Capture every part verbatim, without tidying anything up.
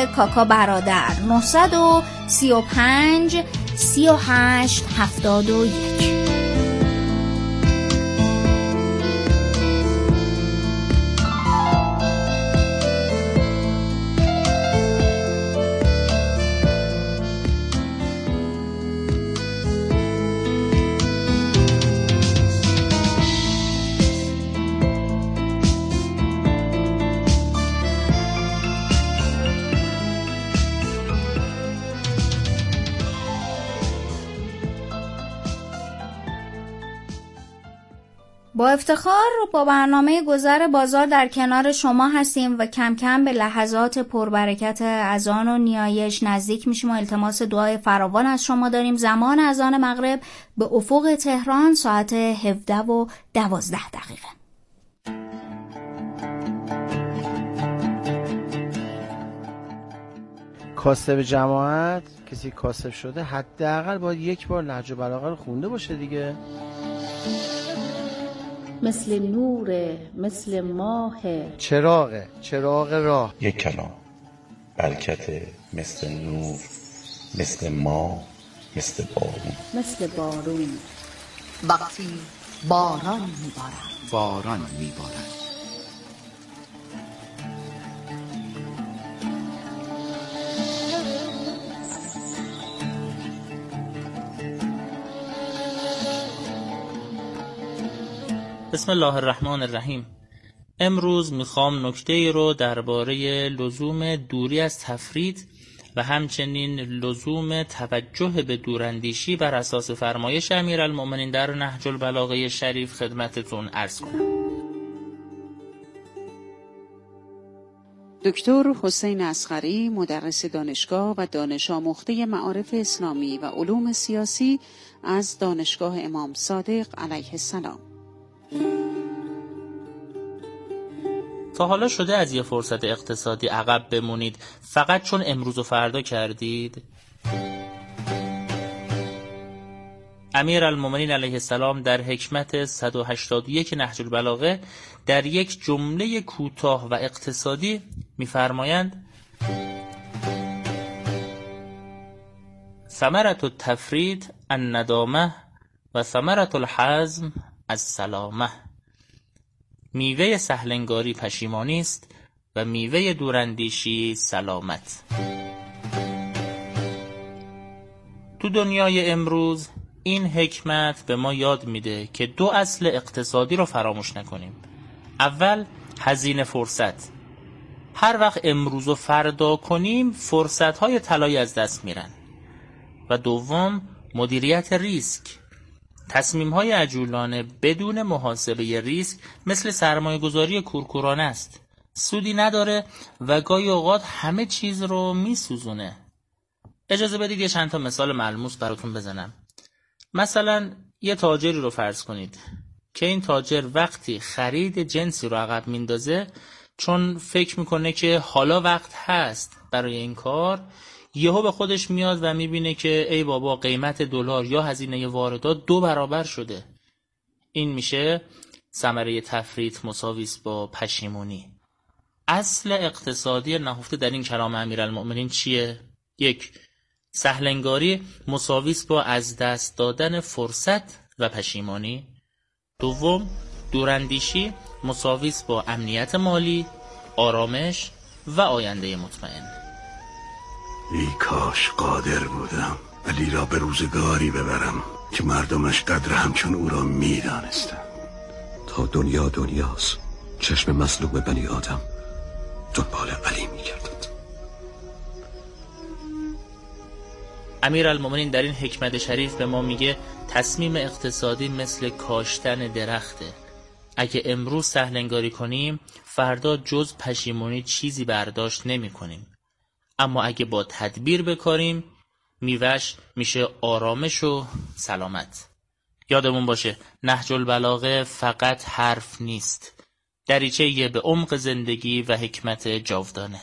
کاکا برادر نه سه پنج سه هشت هفت یک. با افتخار با برنامه گذر بازار در کنار شما هستیم و کم کم به لحظات پربرکت اذان و نیایش نزدیک میشیم و التماس دعای فراوان از شما داریم. زمان اذان مغرب به افق تهران ساعت هفده و دوازده دقیقه. کاسب جماعت، کسی کاسب شده حداقل باید یک بار نهج البلاغه رو خونده باشه دیگه. مثل نور، مثل ماه، چراغه، چراغ راه. یک کلام برکت، مثل نور، مثل ماه، مثل بارون. مثل بارون وقتی باران میبارد، باران میبارد. بسم الله الرحمن الرحیم. امروز میخوام نکته رو درباره لزوم دوری از تفرید و همچنین لزوم توجه به دوراندیشی بر اساس فرمایش امیرالمؤمنین در نهج البلاغه شریف خدمتتون عرض کنم. دکتر حسین اصغری، مدرس دانشگاه و دانش آموخته معارف اسلامی و علوم سیاسی از دانشگاه امام صادق علیه السلام. تا حالا شده از یه فرصت اقتصادی عقب بمونید فقط چون امروز و فردا کردید؟ امیرالمؤمنین علیه السلام در حکمت صد و هشتاد و یک نهج البلاغه در یک جمله کوتاه و اقتصادی می‌فرمایند: ثمرة التفرید الندامه و ثمرة الحزم السلامه. میوه سهلنگاری پشیمانی است و میوه دوراندیشی سلامت. تو دنیای امروز این حکمت به ما یاد میده که دو اصل اقتصادی رو فراموش نکنیم. اول، هزینه فرصت. هر وقت امروز و فردا کنیم فرصت‌های طلایی از دست میرن. و دوم، مدیریت ریسک. تصمیم‌های عجولانه بدون محاسبه ریسک مثل سرمایه‌گذاری کورکورانه است. سودی نداره و گاهی اوقات همه چیز رو میسوزونه. اجازه بدید یه چند تا مثال ملموس براتون بزنم. مثلا یه تاجری رو فرض کنید که این تاجر وقتی خرید جنسی رو عقب میندازه چون فکر میکنه که حالا وقت هست برای این کار، یهو به خودش میاد و میبینه که ای بابا قیمت دلار یا هزینه واردات دو برابر شده. این میشه ثمره تفرید مساوی است با پشیمونی. اصل اقتصادی نهفته در این کلام امیرالمؤمنین چیه؟ یک، سهلنگاری مساوی است با از دست دادن فرصت و پشیمانی. دوم، دوراندیشی مساوی است با امنیت مالی، آرامش و آینده مطمئن. ای کاش قادر بودم علی را به روزگاری ببرم که مردمش قدر همچون او را می دانستن. تا دنیا دنیاست، چشم مظلوم بنی آدم دنبال علی می گردد. امیرالمؤمنین در این حکمت شریف به ما میگه تصمیم اقتصادی مثل کاشتن درخته. اگه امروز سهلنگاری کنیم فردا جز پشیمونی چیزی برداشت نمی کنیم. اما اگه با تدبیر بکاریم میوهش میشه آرامش و سلامت. یادمون باشه نهج البلاغه فقط حرف نیست، دریچه‌ای به عمق زندگی و حکمت جاودانه.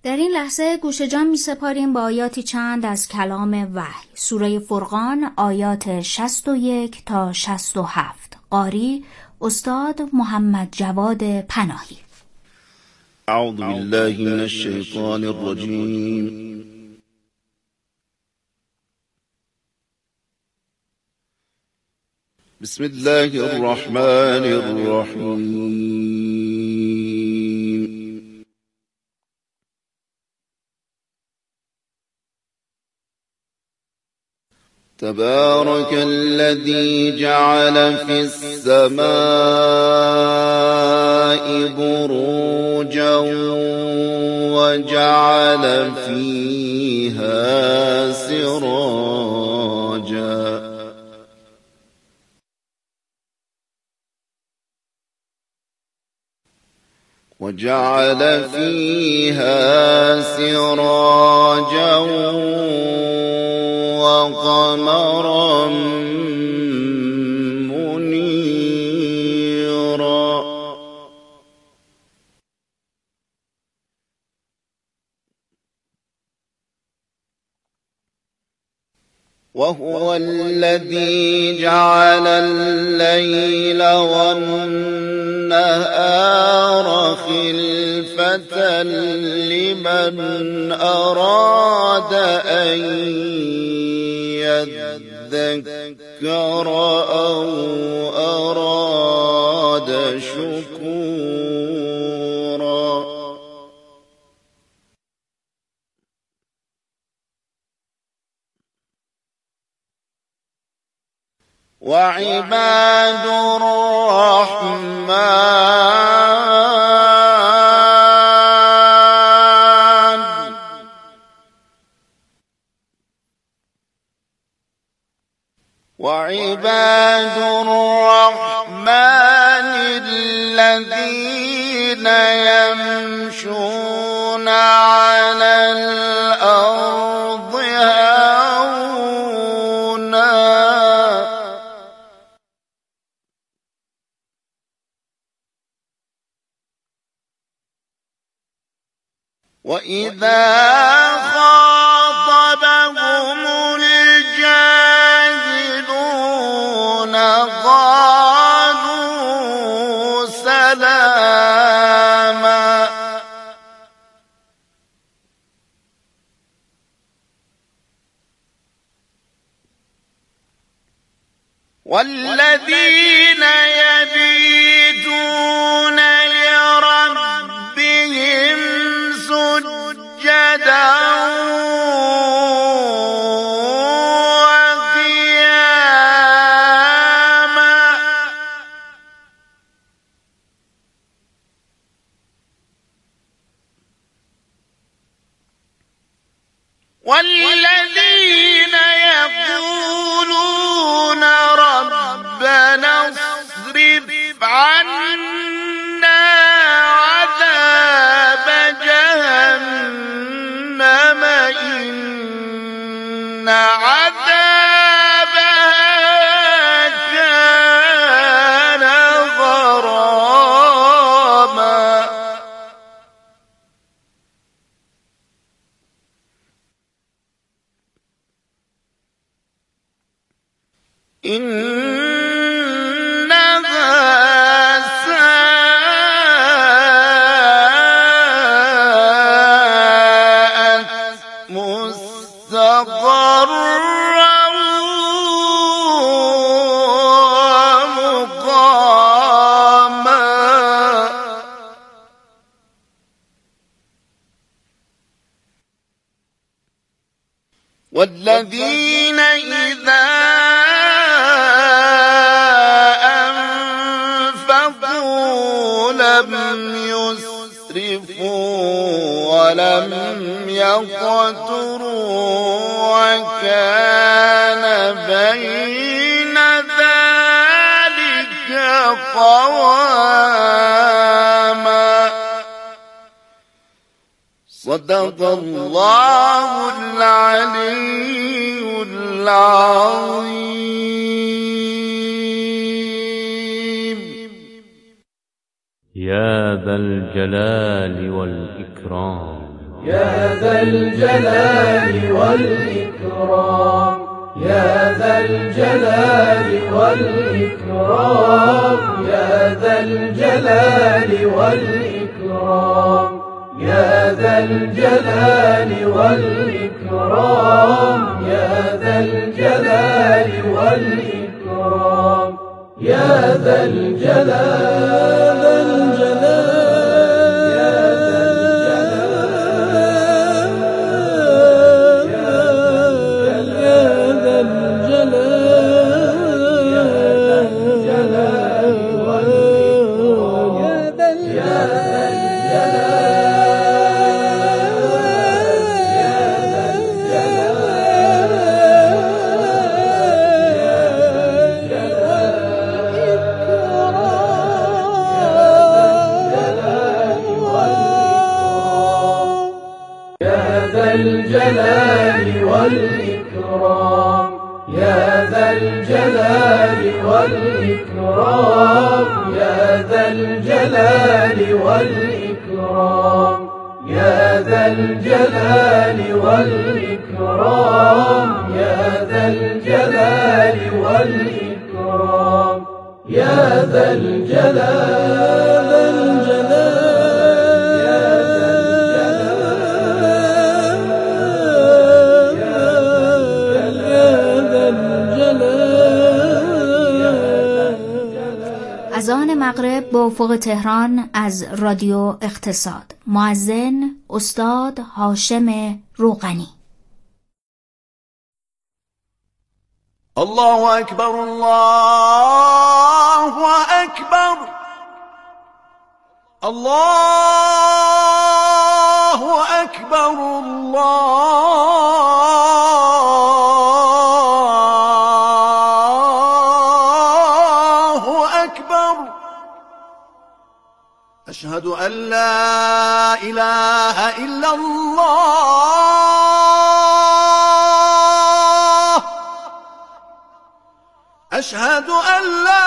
در این لحظه گوش جان می سپاریم با آیاتی چند از کلام وحی. سوره فرقان آیات شصت و یک تا شصت و هفت. قاری استاد محمد جواد پناهی. اعوذ بالله من الشیطان الرجیم. بسم الله الرحمن الرحیم. تبارك الذي جعل في السماء بروجا وجعل فيها سراجا وجعل فيها سراجا وقمرا منيرا وهو الذي جعل الليل والنهار خلفة لمن أراد أن يذكر أو أراد شكورا وعباد الرحمن وعباد الرحمن الذين يمشون على الأرض هونا وإذا خاطبهم الجاهلون قالوا سلاما والذين يبيتون لربهم سجدا وقياما والذين يقولون ربنا اصرف عنا عذاب جهنم إن عذابها كان غراما إنها ساءت مستقرا ومقاما والذين إذا أنفقوا لم يسرفوا ولم يقتروا وكان بين ذلك قواما صدق الله العلي العظيم. يا ذا الجلال والإكرام يا ذا الجلال والإكرام يا ذا الجلال والإكرام يا ذا الجلال والإكرام يا ذا الجلال والإكرام يا ذا الجلال والإكرام يا ذا الجلال الجلال والإكرام يا ذا الجلال والإكرام يا ذا الجلال والإكرام يا ذا الجلال والإكرام يا ذا الجلال والإكرام يا ذا الجلال اذان مغرب به افق تهران از رادیو اقتصاد. مؤذن استاد هاشم روغنی. الله اکبر الله اکبر الله اکبر الله اکبر اشهد ان لا اله الا الله اشهد ان لا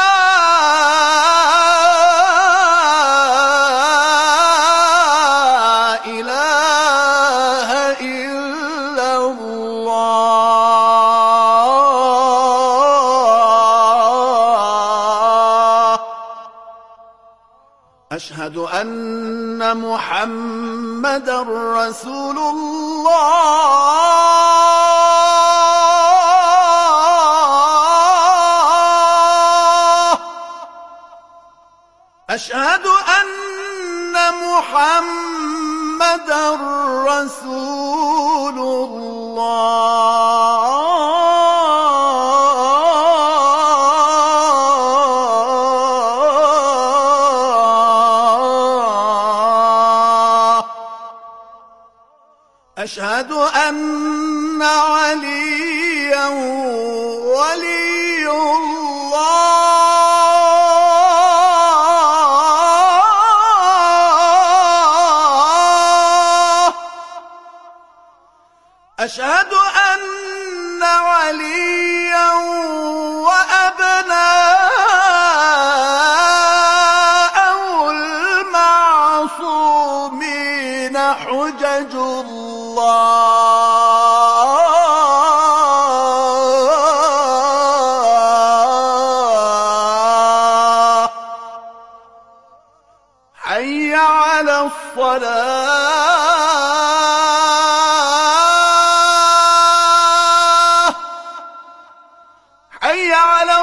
اله الا الله اشهد ان محمدا رسول الله أشهد أن محمدا رسول الله أشهد أن عليا ولي الله أشهد أن عليا وأبناءه المعصومين حجج الله حي على الصلاة حي على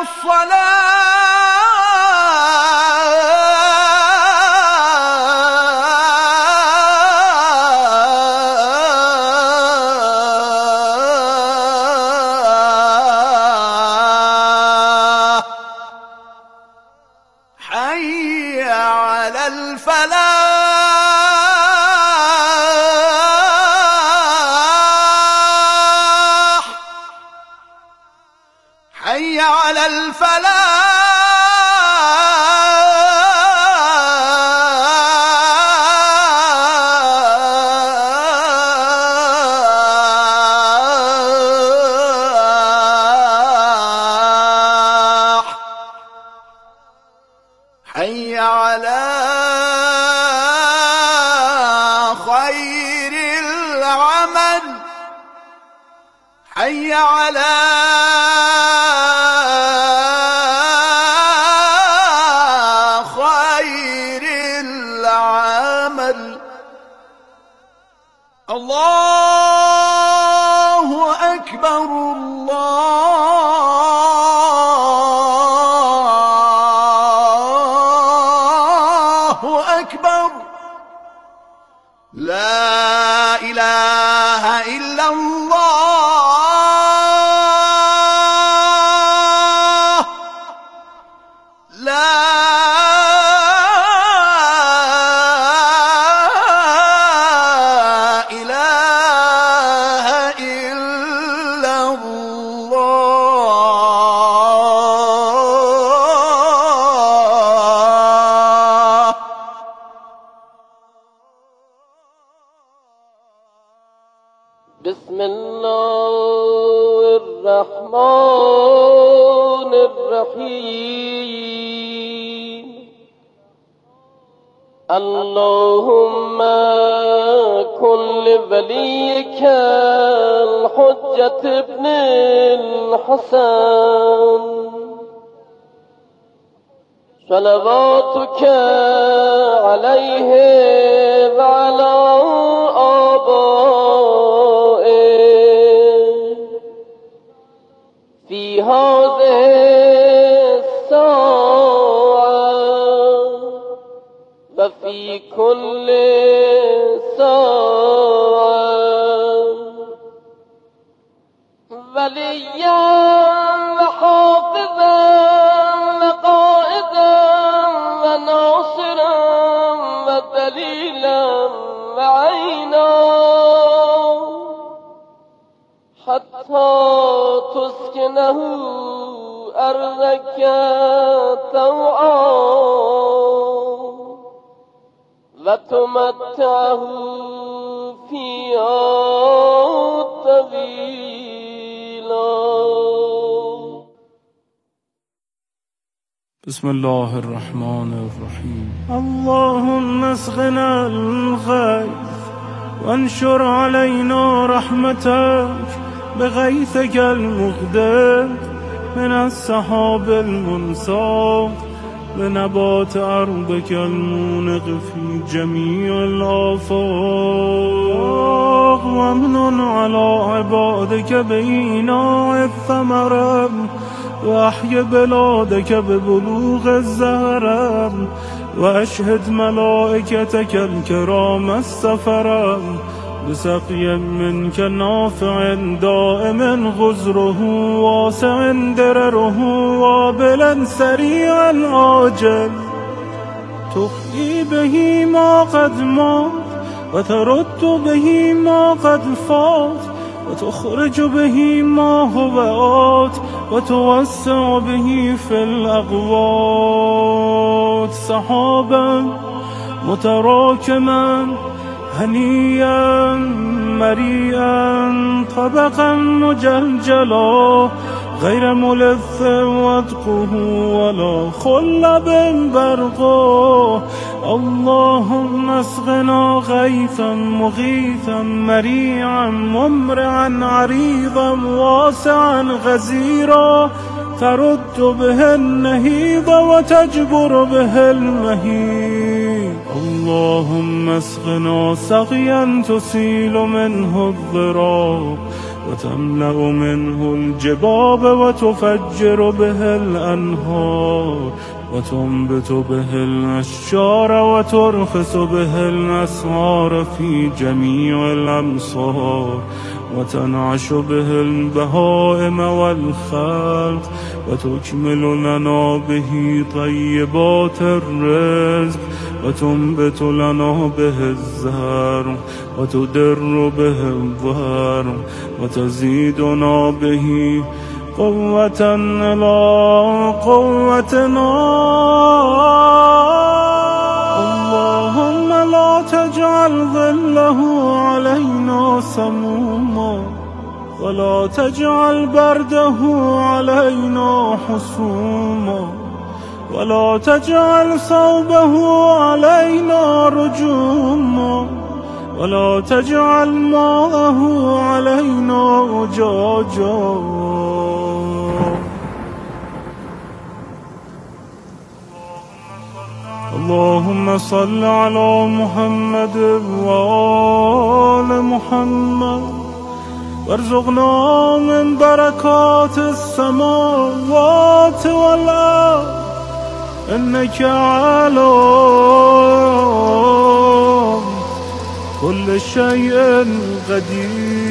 الصلاة حي على الفلاح حي على الفلاح حي على خير حي على خير العمل. الله أكبر الله أكبر لا إله إلا الله لا إله إلا الله. بسم الله الرحمن الرحيم. اللهم كن لوليك الحجة ابن الحسن صلواتك عليه وعلى آبائه في هذه الساعة وفي كل ساعة وليا وحافظا وقائدا وناصرا ودليلا وعينا حتى تسكنه أرضك طوعا وتمتعه فيها طويلا. بسم الله الرحمن الرحيم. اللهم اسقنا الغيث وانشر علينا رحمتك بغيثك المغدق من السحاب المنساق بنبات أرضك المونق في جميع الآفاق وامنن على عبادك بإيناع الثمرة وأحي بلادك ببلوغ الزهرة وأشهد ملائكتك الكرام السفرة بسقي منك نافع دائم غزره واسع درره وابلا سريعا عاجل تحيي به ما قد مات وترد به ما قد فات وتخرج به ما هو آت وتوسع به في الأقوات سحابا متراكما هنيا مريئا طبقا مجلجلا غير ملث وادقه ولا خلب برقه. اللهم اسقنا غيثا مغيثا مريعا ممرعا عريضا واسعا غزيرا ترد به النهيض وتجبر به المهيض. اللهم اسقنا سقيا تسيل منه الضراب وتملأ منه الجباب وتفجر به الأنهار وتنبت به الأشجار وترخص به الأسعار في جميع الأمصار وتنعش به البهائم والخلق وتكمل لنا به طيبات الرزق وتنبت لنا به الزرع وتدر به الظهر وتزيدنا به قوة إلى قوتنا. اللهم لا تجعل ظله علينا سموما ولا تجعل برده علينا حسوما ولا تجعل صوبه علينا رجوما ولا تجعل ماءه علينا جاجا اللهم صل على محمد وآل محمد وارزقنا من بركات السماوات والأرض إنك على كل شيء قدیر.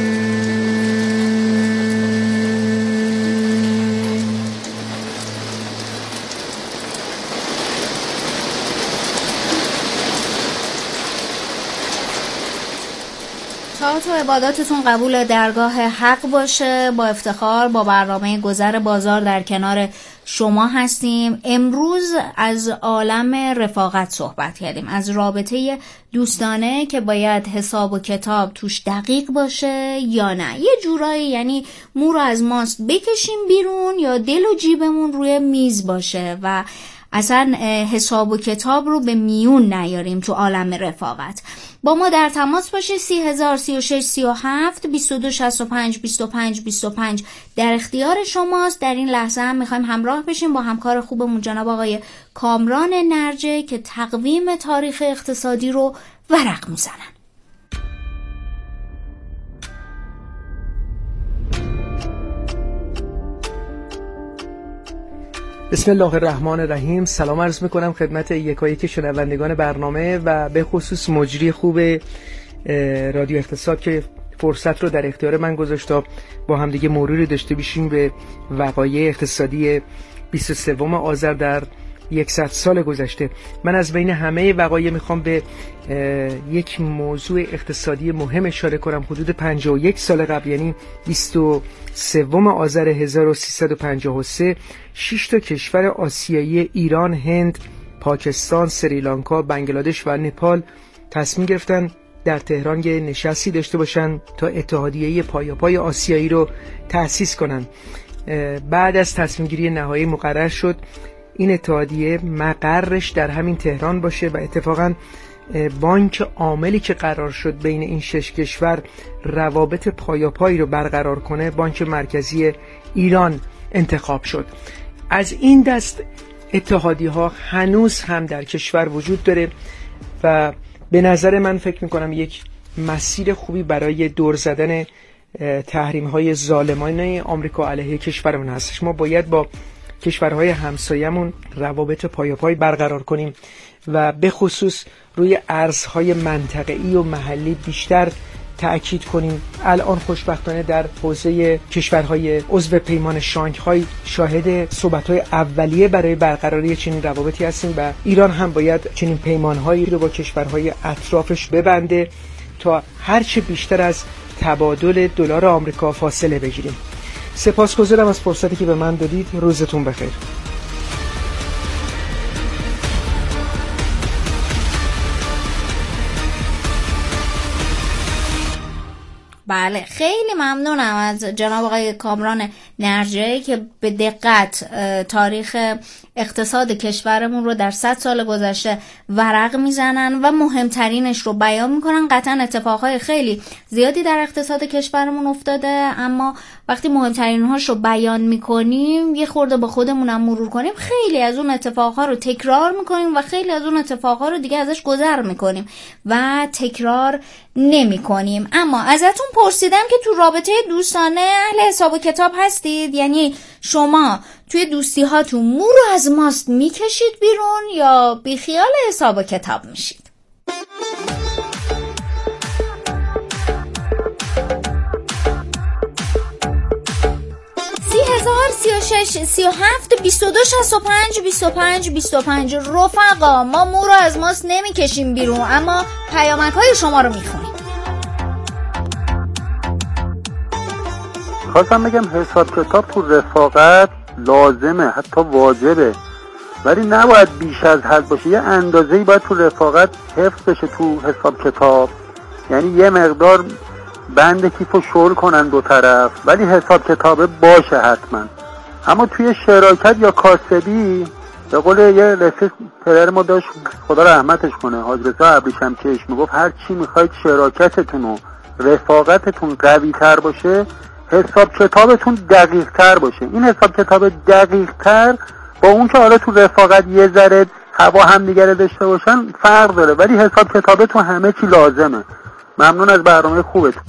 طاعت و عباداتتون قبول درگاه حق باشه. با افتخار با برنامه گذر بازار در کنار شما هستیم. امروز از عالم رفاقت صحبت کردیم، از رابطه دوستانه که باید حساب و کتاب توش دقیق باشه یا نه، یه جورایی یعنی مو رو از ماست بکشیم بیرون یا دل و جیبمون روی میز باشه و اصلا حساب و کتاب رو به میون نیاریم تو عالم رفاقت. با ما در تماس باشید. سی هزار سی و شش سی و هفت بیست و دو شصت و پنج بیست و پنج بیست و پنج در اختیار شماست. در این لحظه هم میخوایم همراه بشیم با همکار خوبمون جناب آقای کامران نرجه که تقویم تاریخ اقتصادی رو ورق میزنن. بسم الله الرحمن الرحیم. سلام عرض میکنم خدمت یکایک شنوندگان برنامه و به خصوص مجری خوب رادیو اقتصاد که فرصت رو در اختیار من گذاشت تا با هم دیگه مروری داشته باشیم به وقایع اقتصادی بیست و سوم آذر در صد سال گذشته. من از بین همه وقایع میخوام به یک موضوع اقتصادی مهم اشاره کنم. حدود پنجاه و یک سال قبل، یعنی بیست و سوم آذر هزار و سیصد و پنجاه و سه، شش تا کشور آسیایی ایران، هند، پاکستان، سریلانکا، بنگلادش و نپال تصمیم گرفتن در تهران یه نشستی داشته باشن تا اتحادیه پایاپای آسیایی رو تأسیس کنن. بعد از تصمیم گیری نهایی مقرر شد این اتحادیه مقرش در همین تهران باشه و اتفاقاً بانک عاملی که قرار شد بین این شش کشور روابط پایاپایی رو برقرار کنه بانک مرکزی ایران انتخاب شد. از این دست اتحادیه ها هنوز هم در کشور وجود داره و به نظر من فکر میکنم یک مسیر خوبی برای دور زدن تحریم های ظالمانه آمریکا علیه کشورمون هستش. ما باید با کشورهای همسایمون روابط پایاپای برقرار کنیم و به خصوص روی ارزهای منطقه‌ای و محلی بیشتر تأکید کنیم. الان خوشبختانه در حوزه کشورهای عضو پیمان شانگهای شاهد صحبت‌های اولیه برای برقراری چنین روابطی هستیم و ایران هم باید چنین پیمان‌هایی رو با کشورهای اطرافش ببنده تا هرچه بیشتر از تبادل دلار آمریکا فاصله بگیریم. سپاسگزارم از فرصتی که به من دادید. روزتون بخیر. بله، خیلی ممنونم از جناب آقای کامران نرجه که به دقت تاریخ اقتصاد کشورمون رو در صد سال گذشته ورق میزنن و مهمترینش رو بیان میکنن. قطعا اتفاقهای خیلی زیادی در اقتصاد کشورمون افتاده، اما وقتی مهمترینهاش رو بیان میکنیم یه خورده با خودمونم مرور کنیم، خیلی از اون اتفاقها رو تکرار میکنیم و خیلی از اون اتفاقها رو دیگه ازش گذر میکنیم و تکرار نمی کنیم. اما ازتون پرسیدم که تو رابطه دوستانه اهل حساب و کتاب هستید؟ یعنی شما توی دوستی هاتون مو رو از ماست میکشید بیرون یا بیخیال حساب و کتاب میشید؟ سی هزار سی و شش سی و هفت بیست و دو شصت و پنج بیست و پنج بیست و پنج. رفقا، ما مو رو از ماست نمیکشیم بیرون، اما پیامک های شما رو میخونیم. خواستم بگم حساب کتاب تو رفاقت لازمه، حتی واجبه، ولی نباید بیش از حد باشه. یه اندازه‌ای باید تو رفاقت حفظ بشه تو حساب کتاب، یعنی یه مقدار بند کیفو شل کنن دو طرف، ولی حساب کتابه باشه حتما. اما توی شراکت یا کاسبی به قول یه رفیق پدر ما داشت، خدا رحمتش کنه، حاج رضا ابریشمچش، میگفت هر چی میخواید شراکتتون و رفاقتتون قوی تر باشه، حساب کتابتون دقیق تر باشه. این حساب کتاب دقیق تر با اون که حالا تو رفاقت یه ذره هوا هم دیگه داشته باشن فرق داره، ولی حساب کتابتون همه چی لازمه. ممنون از برنامه خوبتون.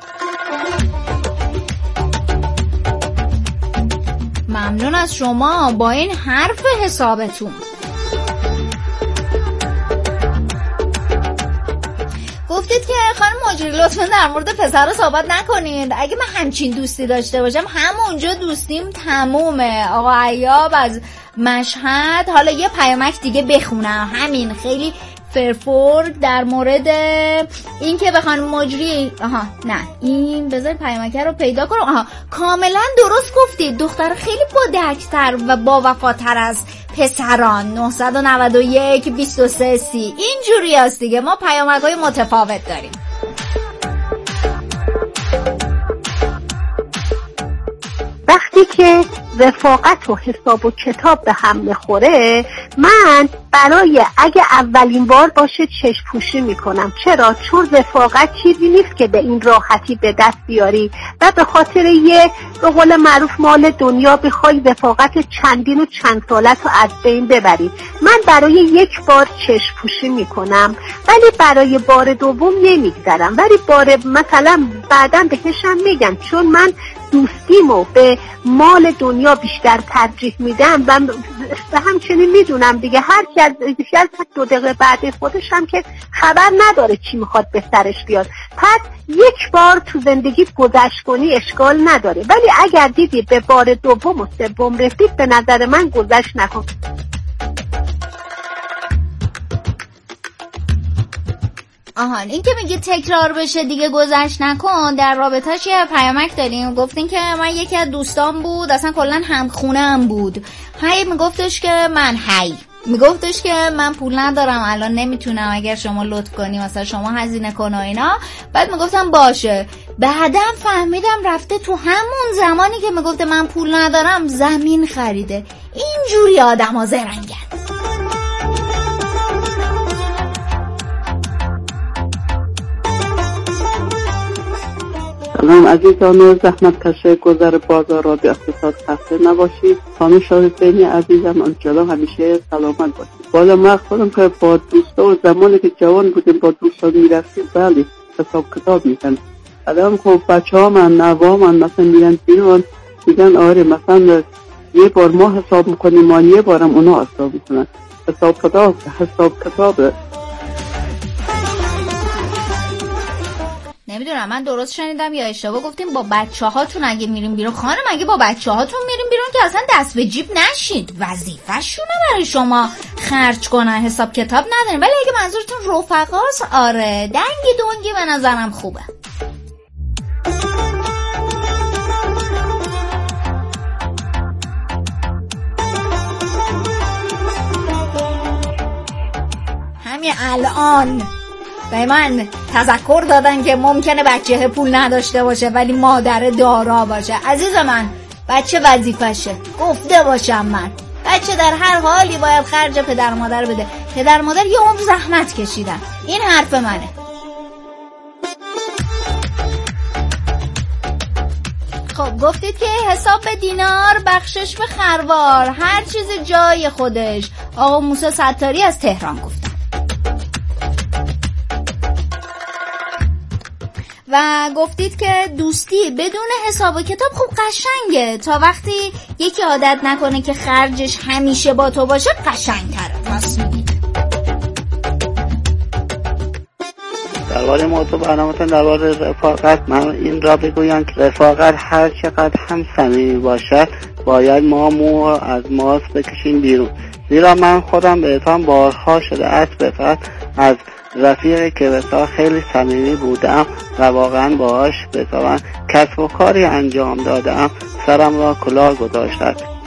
ممنون از شما با این حرف حسابتون. گفتید که خانم مجری لطفا در مورد پسر صحبت نکنید. اگه من همچین دوستی داشته باشم همونجا دوستیم تمومه. آقا ایاب از مشهد، حالا یه پیامک دیگه بخونم، همین خیلی فرفور در مورد این که به خانم مجری، آها نه این بذار پیامکه رو پیدا کنم. آها کاملا درست گفتید، دختر خیلی بادکتر و با وفاتر از پسران. نه نه یک دو سه سی اینجوری هست دیگه، ما پیامک های متفاوت داریم. وقتی که رفاقت و حساب و کتاب به هم بخوره، من برای اگه اولین بار باشه چشم پوشی میکنم. چرا؟ چون رفاقت چیزی نیست که به این راحتی به دست بیاری و به خاطر یه به قول معروف مال دنیا بخوای رفاقت چندین و چند سالت رو از بین ببری. من برای یک بار چشم پوشی میکنم ولی برای بار دوم نمیگذرم، ولی بار مثلا بعدم بهشم میگم، چون من دوستیمو به مال دنیا بیشتر ترجیح میدم و همچنین میدونم دیگه هر کی از دو دقیقه بعد خودش هم که خبر نداره چی میخواد به سرش بیاد. پس یک بار تو زندگیت گذشت کنی اشکال نداره، ولی اگر دیدی به بار دوم و سوم رسید، به نظر من گذشت نکن. آهان این که میگه تکرار بشه دیگه گذشت نکن، در رابطه‌اش یه پیامک داریم. گفتین که من یکی از دوستان بود، اصلا کلا همخونه هم بود، هی میگفتش که من هی میگفتش که من پول ندارم الان نمیتونم، اگر شما لطف کنی مثلا شما هزینه کن و اینا. بعد میگفتم باشه، بعدم فهمیدم رفته تو همون زمانی که میگفته من پول ندارم زمین خریده. اینجوری آدم‌ها زرنگن. سلام عزیزان، زحمت کشه گذر بازار رادیو اقتصاد خسته نباشید. خانم شاهدبینی عزیزم انشالله همیشه سلامت باشید. بالا من خودم که با دوستا و زمانی که جوان بودیم با دوستا میرفتیم بله حساب کتاب میکن. الان خب بچه ها من نوا من مثلا میرن بیرون میگن آره مثلا یه بار ما حساب میکنیم ما یه بارم اونا حساب میکنن. حساب کتاب حساب کتابه. نمیدونم من درست شنیدم یا اشتباه گفتیم با بچه هاتون اگه میریم بیرون. خانم اگه با بچه هاتون میریم بیرون که اصلا دست به جیب نشید، وظیفه شونه برای شما خرج کنن، حساب کتاب نداریم. ولی اگه منظورتون رفقاست آره دنگی دونگی به نظرم خوبه. همین الان به من تذکر دادن که ممکنه بچه پول نداشته باشه ولی مادر دارا باشه. عزیز من بچه وظیفشه، گفته باشم من بچه در هر حالی باید خرج پدر مادر بده. پدر مادر یه عمر زحمت کشیدن، این حرف منه. خب گفتید که حساب به دینار بخشش به خروار، هر چیز جای خودش. آقا موسی ستاری از تهران گفت. و گفتید که دوستی بدون حساب و کتاب خوب قشنگه، تا وقتی یکی عادت نکنه که خرجش همیشه با تو باشه قشنگ‌تره. راست میگید. درباره موضوع برنامه‌تون درباره رفاقت، من این را بگویم که رفاقت هر چقدر هم صمیمی باشد باید ما مو از ماست بکشیم بیرون. زیرا من خودم بهتان بارها شده است بفرد از رفیقی که بسیار خیلی صمیمی بودم و واقعا باهاش بسیار کسب و کاری انجام دادم سرم را کلاه گذاشت.